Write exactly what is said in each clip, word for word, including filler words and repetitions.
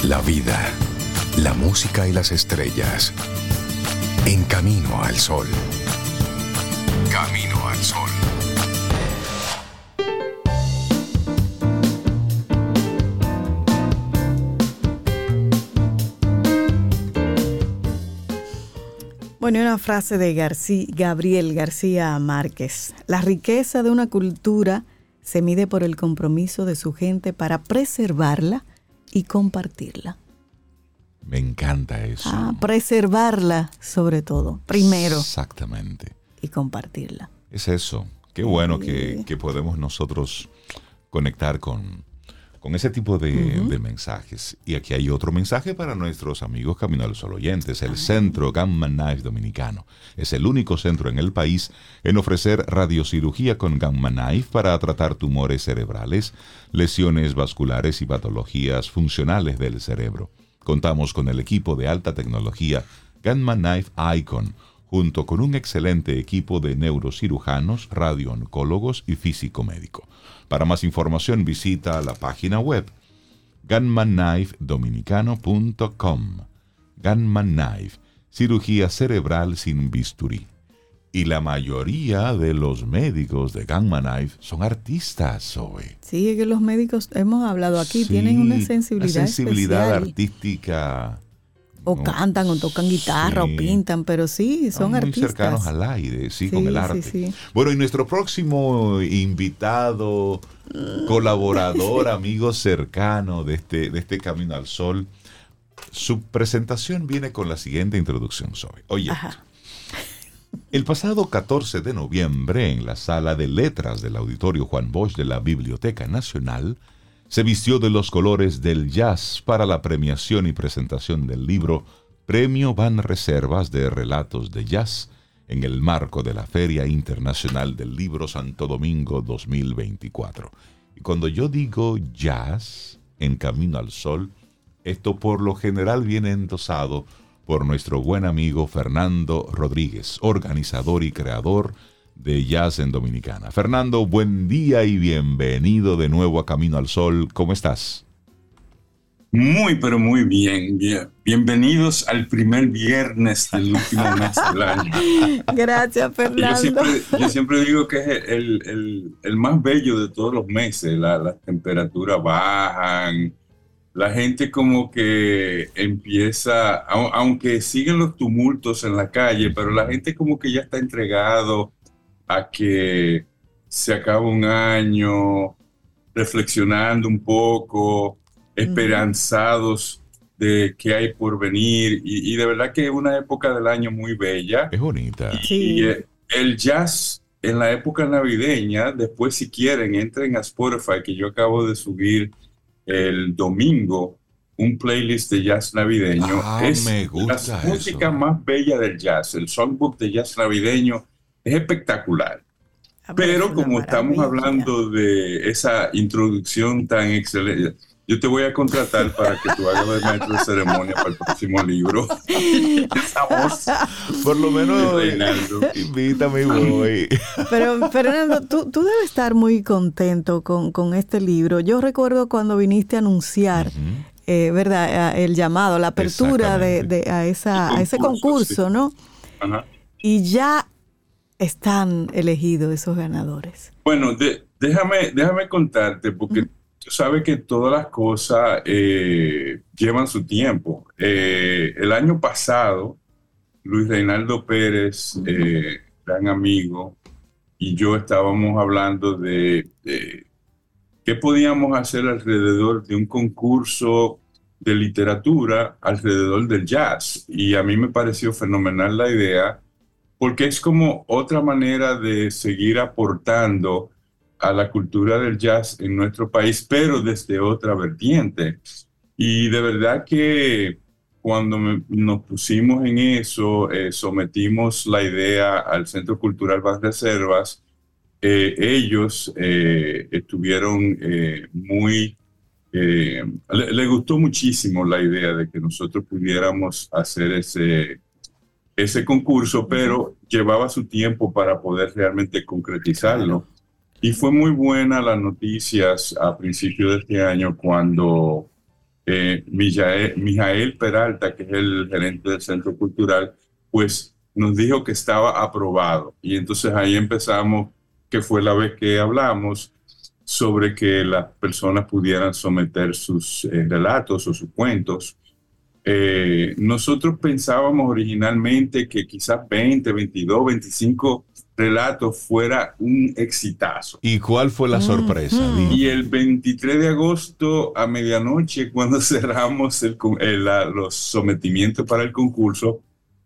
La vida, la música y las estrellas. En Camino al Sol. Camino al Sol. Bueno, una frase de García, Gabriel García Márquez. La riqueza de una cultura se mide por el compromiso de su gente para preservarla y compartirla. Me encanta eso. Ah, preservarla sobre todo, primero. Exactamente. Y compartirla. Es eso. Qué bueno sí. que, que podemos nosotros conectar con, con ese tipo de, uh-huh. de mensajes. Y aquí hay otro mensaje para nuestros amigos Camino al Sol oyentes. El Ay. Centro Gamma Knife Dominicano es el único centro en el país en ofrecer radiocirugía con Gamma Knife para tratar tumores cerebrales, lesiones vasculares y patologías funcionales del cerebro. Contamos con el equipo de alta tecnología Gamma Knife Icon, junto con un excelente equipo de neurocirujanos, radiooncólogos y físico médico. Para más información visita la página web gamma knife dominicano punto com. Gamma Knife, cirugía cerebral sin bisturí. Y la mayoría de los médicos de Gamma Knife son artistas, Zoe. Sí, es que los médicos, hemos hablado aquí, sí, tienen una sensibilidad una sensibilidad especial. artística. O no, cantan, o tocan guitarra, sí. o pintan, pero sí, son muy artistas. Muy cercanos al aire, sí, sí con el arte. Sí, sí. Bueno, y nuestro próximo invitado, colaborador, amigo cercano de este, de este Camino al Sol, su presentación viene con la siguiente introducción, Zoe. Oye, Ajá. el pasado catorce de noviembre, en la sala de letras del Auditorio Juan Bosch de la Biblioteca Nacional, se vistió de los colores del jazz para la premiación y presentación del libro Premio Banreservas de Relatos de Jazz en el marco de la Feria Internacional del Libro Santo Domingo dos mil veinticuatro. Y cuando yo digo jazz en Camino al Sol, esto por lo general viene endosado por nuestro buen amigo Fernando Rodríguez, organizador y creador de Jazz en Dominicana. Fernando, buen día y bienvenido de nuevo a Camino al Sol. ¿Cómo estás? Muy, pero muy bien. bien. Bienvenidos al primer viernes del último mes del año. Gracias, Fernando. Yo siempre, yo siempre digo que es el, el, el más bello de todos los meses. La, las temperaturas bajan, la gente como que empieza, aunque siguen los tumultos en la calle, pero la gente como que ya está entregado a que se acaba un año, reflexionando un poco, esperanzados de qué hay por venir, y, y de verdad que es una época del año muy bella. Es bonita. Y, sí. y el jazz en la época navideña, después si quieren, entren a Spotify, que yo acabo de subir el domingo un playlist de jazz navideño. Ah, es me gusta la eso. música más bella del jazz, el songbook de jazz navideño. Es espectacular. Pero como estamos hablando de esa introducción tan excelente, yo te voy a contratar para que tú hagas de maestro de ceremonia para el próximo libro. Esa voz. Por lo menos, invítame y voy. Pero, Fernando, tú, tú debes estar muy contento con, con este libro. Yo recuerdo cuando viniste a anunciar, uh-huh. eh, ¿verdad? El llamado, la apertura de, de, a, esa, concurso, a ese concurso, sí. ¿no? Ajá. Y ya están elegidos esos ganadores. Bueno, de, déjame, déjame contarte, porque uh-huh. tú sabes que todas las cosas eh, llevan su tiempo. Eh, el año pasado, Luis Reinaldo Pérez, uh-huh. eh, gran amigo, y yo estábamos hablando de, de qué podíamos hacer alrededor de un concurso de literatura alrededor del jazz. Y a mí me pareció fenomenal la idea, porque es como otra manera de seguir aportando a la cultura del jazz en nuestro país, pero desde otra vertiente. Y de verdad que cuando me, nos pusimos en eso, eh, sometimos la idea al Centro Cultural Banreservas, eh, ellos eh, estuvieron eh, muy... Eh, le, le gustó muchísimo la idea de que nosotros pudiéramos hacer ese... ese concurso, pero llevaba su tiempo para poder realmente concretizarlo. Y fue muy buena las noticias a principios de este año cuando eh, Mijael, Mijael Peralta, que es el gerente del Centro Cultural, pues nos dijo que estaba aprobado. Y entonces ahí empezamos, que fue la vez que hablamos sobre que las personas pudieran someter sus eh, relatos o sus cuentos. Eh, nosotros pensábamos originalmente que quizás veinte, veintidós, veinticinco relatos fuera un exitazo. ¿Y cuál fue la sorpresa? Mm-hmm. Y el veintitrés de agosto a medianoche, cuando cerramos el, el, la, los sometimientos para el concurso,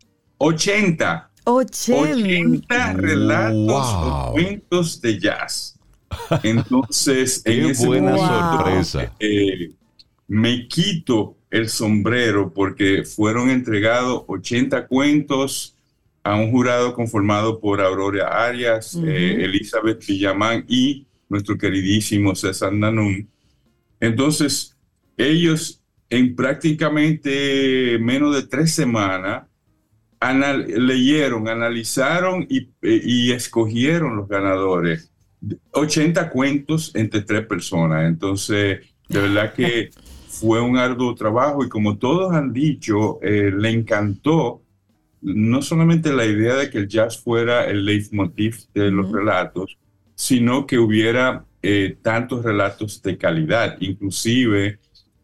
ochenta, ochenta. ochenta relatos Wow. o cuentos de jazz. Entonces, en Qué ese buena wow. sorpresa. Eh, me quito el sombrero porque fueron entregados ochenta cuentos a un jurado conformado por Aurora Arias, uh-huh. eh, Elizabeth Villamán y nuestro queridísimo César Nanum. Entonces, ellos en prácticamente menos de tres semanas anal- leyeron, analizaron y, y escogieron los ganadores. ochenta cuentos entre tres personas. Entonces, de verdad que fue un arduo trabajo y como todos han dicho, eh, le encantó no solamente la idea de que el jazz fuera el leitmotiv de los uh-huh. relatos, sino que hubiera eh, tantos relatos de calidad. Inclusive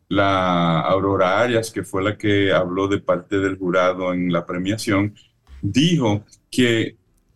la Aurora Arias, que fue la que habló de parte del jurado en la premiación, dijo que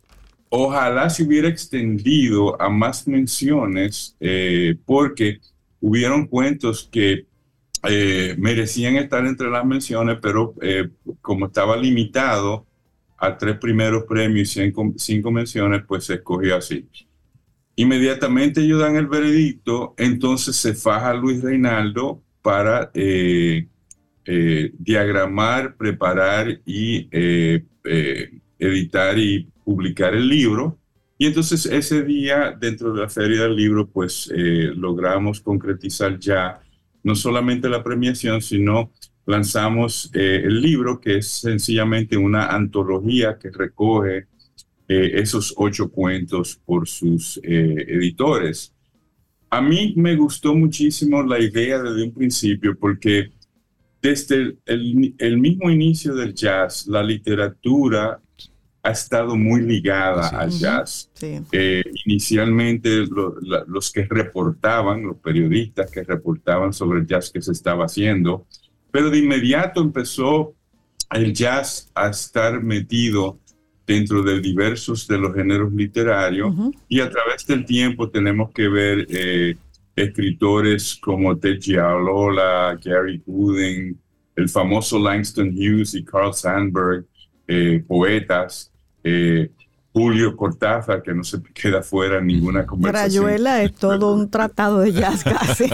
ojalá se hubiera extendido a más menciones eh, porque hubieron cuentos que eh, merecían estar entre las menciones, pero eh, como estaba limitado a tres primeros premios y cinco, cinco menciones, pues se escogió así. Inmediatamente ellos dan el veredicto, entonces se faja Luis Reinaldo para eh, eh, diagramar, preparar y eh, eh, editar y publicar el libro. Y entonces ese día, dentro de la Feria del Libro, pues eh, logramos concretizar ya no solamente la premiación, sino lanzamos eh, el libro, que es sencillamente una antología que recoge eh, esos ocho cuentos por sus eh, editores. A mí me gustó muchísimo la idea desde un principio, porque desde el, el, el mismo inicio del jazz, la literatura ha estado muy ligada sí. al jazz. Sí. Eh, inicialmente lo, la, los que reportaban, los periodistas que reportaban sobre el jazz que se estaba haciendo, pero de inmediato empezó el jazz a estar metido dentro de diversos de los géneros literarios uh-huh. y a través del tiempo tenemos que ver eh, escritores como Ted Gialola, Gary Gooden, el famoso Langston Hughes y Carl Sandburg, eh, poetas, Eh, Julio Cortázar, que no se queda fuera en ninguna conversación. Rayuela es todo un tratado de jazz casi.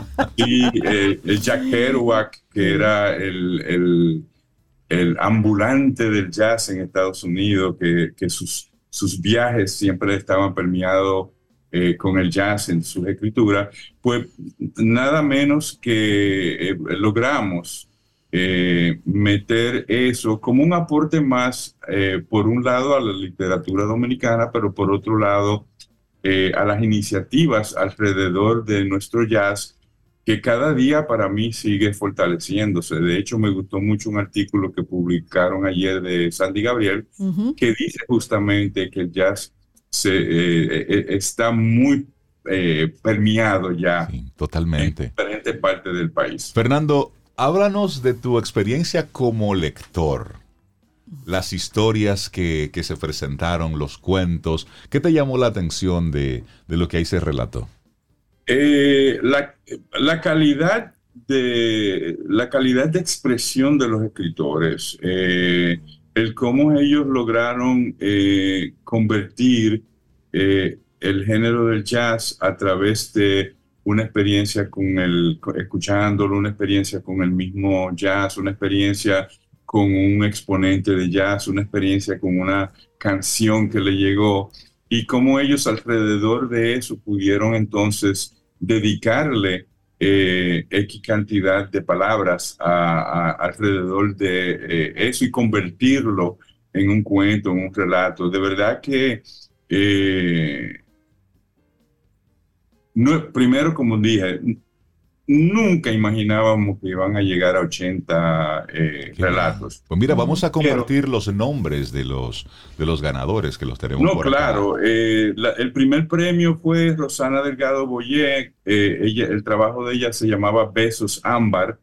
Y eh, Jack Kerouac, que era el, el, el ambulante del jazz en Estados Unidos, que, que sus, sus viajes siempre estaban permeados eh, con el jazz en sus escrituras, pues nada menos que eh, logramos Eh, meter eso como un aporte más, eh, por un lado a la literatura dominicana, pero por otro lado eh, a las iniciativas alrededor de nuestro jazz, que cada día para mí sigue fortaleciéndose. De hecho, me gustó mucho un artículo que publicaron ayer de Sandy Gabriel, uh-huh. que dice justamente que el jazz se, eh, eh, está muy eh, permeado ya sí, totalmente. en diferentes partes del país. Fernando, háblanos de tu experiencia como lector, las historias que, que se presentaron, los cuentos. ¿Qué te llamó la atención de, de lo que ahí se relató? Eh, la, la, calidad de, la calidad de expresión de los escritores, eh, el cómo ellos lograron eh, convertir eh, el género del jazz a través de una experiencia con el, escuchándolo, una experiencia con el mismo jazz, una experiencia con un exponente de jazz, una experiencia con una canción que le llegó, y cómo ellos alrededor de eso pudieron entonces dedicarle eh, X cantidad de palabras a, a, alrededor de eh, eso y convertirlo en un cuento, en un relato. De verdad que eh, No, primero, como dije, nunca imaginábamos que iban a llegar a ochenta eh, relatos. Pues mira, vamos a compartir Pero, los nombres de los, de los ganadores que los tenemos no, por claro, acá. Eh, la, el primer premio fue Rosana Delgado Boyé. Eh, ella, el trabajo de ella se llamaba Besos Ámbar.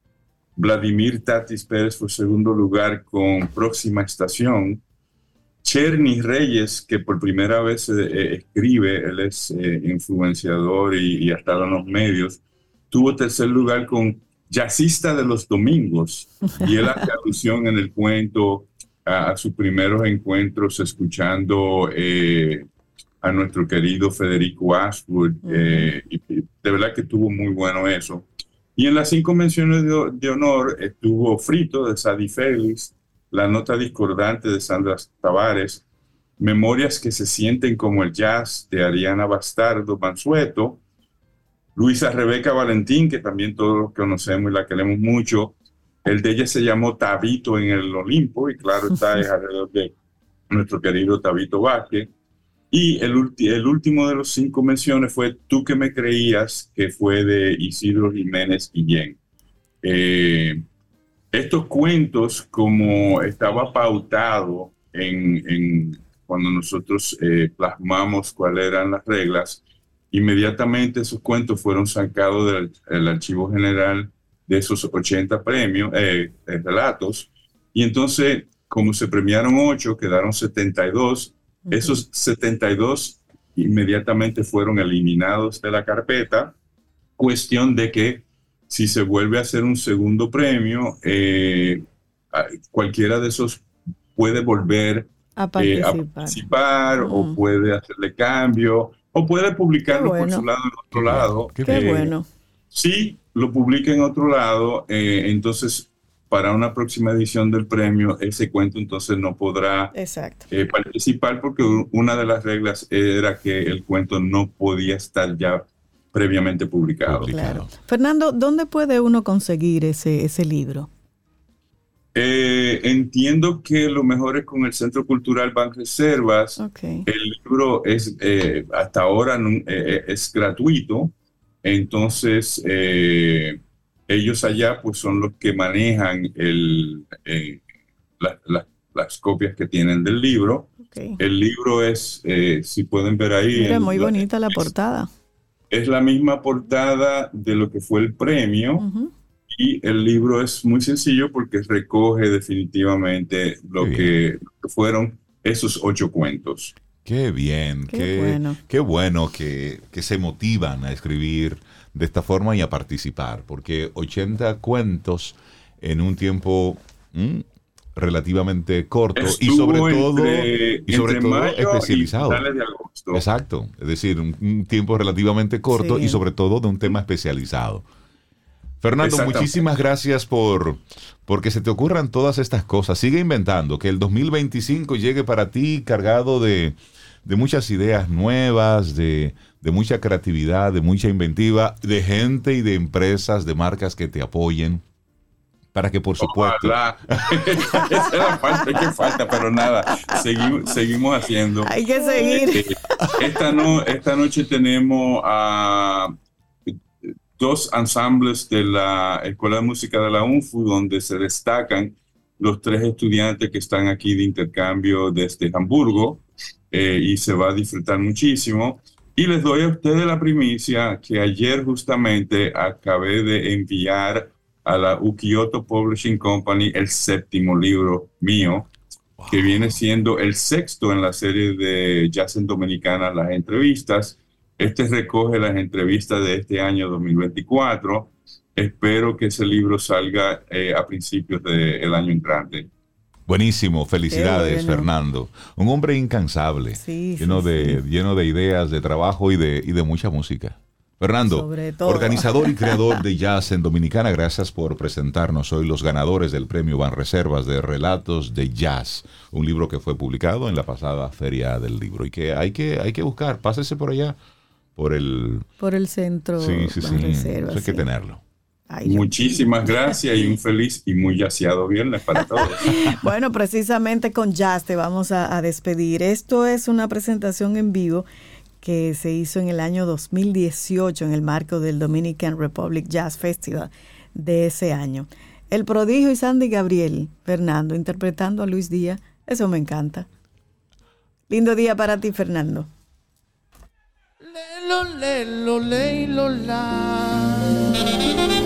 Vladimir Tatis Pérez fue segundo lugar con Próxima Estación. Cherny Reyes, que por primera vez eh, escribe, él es eh, influenciador y, y ha estado en los medios, tuvo tercer lugar con Jazzista de los Domingos, y él hace alusión en el cuento a, a sus primeros encuentros escuchando eh, a nuestro querido Federico Ashwood, uh-huh. eh, y, y de verdad que estuvo muy bueno eso. Y en las cinco menciones de, de honor estuvo Frito de Sadie Félix, La Nota Discordante de Sandra Tavares, Memorias que se sienten como el jazz de Ariana Bastardo Mansueto, Luisa Rebeca Valentín, que también todos los conocemos y la queremos mucho. El de ella se llamó Tabito en el Olimpo, y claro está, es alrededor de nuestro querido Tabito Vázquez. Y el, ulti- el último de los cinco menciones fue Tú que me creías, que fue de Isidro Jiménez Guillén. Eh, estos cuentos, como estaba pautado en, en cuando nosotros eh, plasmamos cuáles eran las reglas, inmediatamente esos cuentos fueron sacados del, del archivo general de esos ochenta premios, eh, eh, relatos, y entonces, como se premiaron ocho, quedaron setenta y dos. Uh-huh. Esos setenta y dos inmediatamente fueron eliminados de la carpeta, cuestión de que si se vuelve a hacer un segundo premio, eh, cualquiera de esos puede volver a participar, eh, a participar uh-huh. o puede hacerle cambio, o puede publicarlo bueno. por su lado en otro Qué lado. Qué, Qué eh, bueno. Si lo publica en otro lado, eh, entonces para una próxima edición del premio, ese cuento entonces no podrá eh, participar, porque una de las reglas era que el cuento no podía estar ya previamente publicado. Claro. Fernando, ¿dónde puede uno conseguir ese, ese libro? Eh, entiendo que lo mejor es con el Centro Cultural Banreservas. Okay. El libro es eh, hasta ahora no, eh, es gratuito, entonces eh, ellos allá pues son los que manejan el, eh, la, la, las copias que tienen del libro. Okay. El libro es, eh, si pueden ver ahí... Mira, el, muy bonita la es, portada. Es la misma portada de lo que fue el premio. Uh-huh. Y el libro es muy sencillo porque recoge definitivamente lo que, que fueron esos ocho cuentos. Qué bien, qué, qué bueno, qué bueno que, que se motivan a escribir de esta forma y a participar, porque ochenta cuentos en un tiempo mmm, relativamente corto Estuvo y sobre todo, entre, y sobre todo especializado. Y de agosto. Exacto, es decir, un, un tiempo relativamente corto sí. y sobre todo de un tema especializado. Fernando, muchísimas gracias por porque se te ocurran todas estas cosas. Sigue inventando, que el dos mil veinticinco llegue para ti cargado de, de muchas ideas nuevas, de, de mucha creatividad, de mucha inventiva, de gente y de empresas, de marcas que te apoyen, para que por supuesto... Esa es la falta que falta, pero nada, seguimos, seguimos haciendo. Hay que seguir. Esta, no, esta noche tenemos a... Uh, dos ensambles de la Escuela de Música de la U N F U, donde se destacan los tres estudiantes que están aquí de intercambio desde Hamburgo, eh, y se va a disfrutar muchísimo. Y les doy a ustedes la primicia que ayer justamente acabé de enviar a la Ukiyoto Publishing Company el séptimo libro mío, wow. que viene siendo el sexto en la serie de Jazz en Dominicana, las entrevistas. Este recoge las entrevistas de este año dos mil veinticuatro. Espero que ese libro salga eh, a principios del año entrante. Buenísimo, felicidades, bueno. Fernando. Un hombre incansable, sí, lleno, sí, de, sí. lleno de ideas, de trabajo y de, y de mucha música. Fernando, organizador y creador de Jazz en Dominicana, gracias por presentarnos hoy los ganadores del premio Banreservas de Relatos de Jazz, un libro que fue publicado en la pasada Feria del Libro y que hay que, hay que buscar. Pásese por allá. Por el, por el centro sí, sí, sí. Reserva, Hay sí. que tenerlo. Ay, muchísimas gracias y un feliz y muy yaceado viernes para todos. Bueno, precisamente con Jazz te vamos a, a despedir. Esto es una presentación en vivo que se hizo en el año dos mil dieciocho en el marco del Dominican Republic Jazz Festival de ese año. El Prodigio y Sandy Gabriel, Fernando, interpretando a Luis Díaz, eso me encanta. Lindo día para ti, Fernando. Lelo, lelo, lelo, la.